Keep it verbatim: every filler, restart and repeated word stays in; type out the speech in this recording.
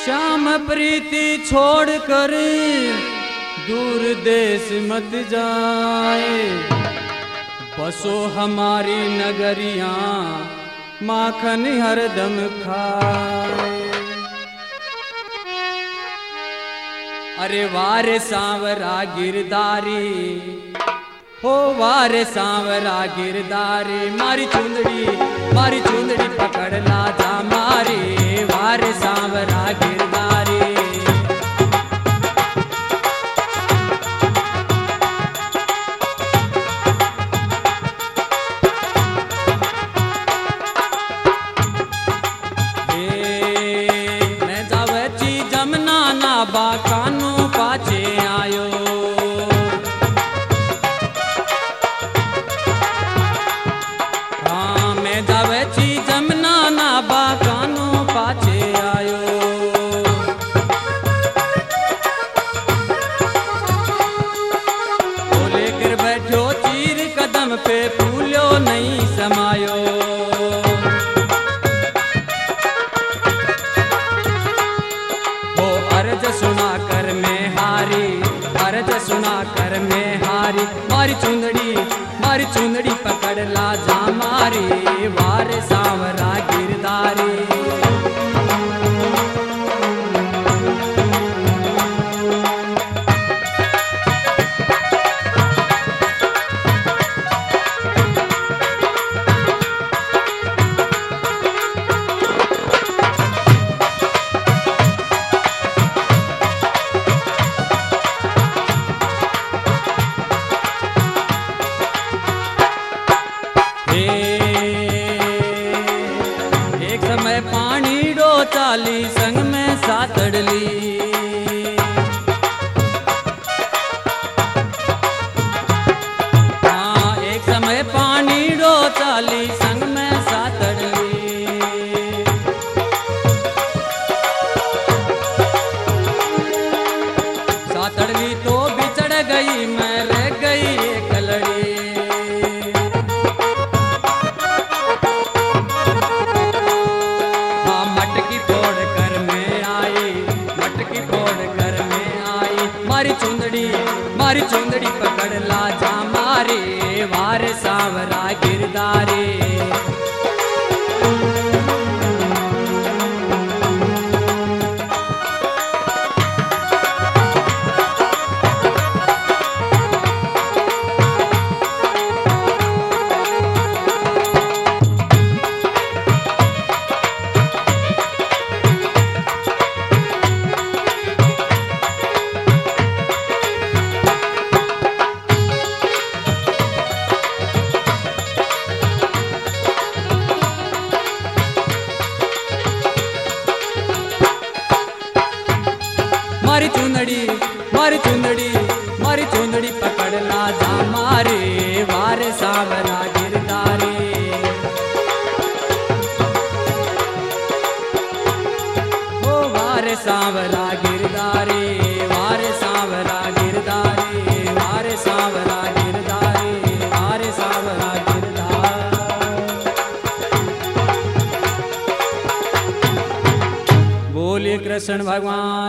श्याम प्रीति छोड़ कर दूर देश मत जाए, बसो हमारी नगरियां माखन हरदम खाए। अरे वारे सांवरा गिरधारी हो, वारे सांवरा गिरधारी, मारी चुंदड़ी मारी चुंदड़ी पकड़ ला जा मारी, वारे सांवरा गिरधारी। मैं जावे ची जमना ना बाकानो पाचे आयो, हाँ मैं जावे ची जमना ना बाकानो पाचे आयो। वो लेकर बैठो चीर कदम पे फूलो नहीं समायो, अर्ज सुना कर मैं हारी, अर्ज सुना कर मैं हारी, मारी चुंदड़ी मारी चुंदड़ी पकड़ ला जा मारी, वारे सांवरा गिरधारी। एक समय पानी डो चाली संग में सातड़ली, हाँ एक समय पानी डो चाली संग में सातड़ली। सातड़ली तो बिछड़ गई मैं रह गई एक लड़ी, मारी चुंदड़ी मारी चुंदड़ी पकड़ ला जा मारे, वारे सांवरा गिरधारी। मारी चुंदड़ी मारी चुंदड़ी मारी चुंदड़ी पकड़ ला जा मारे, वारे सांवरा गिरधारी। ओ वारे सांवरा गिरधारी, वारे सांवरा गिरधारी, वारे सांवरा गिरधारी, वारे सांवरा गिरधारी। बोलिए कृष्ण भगवान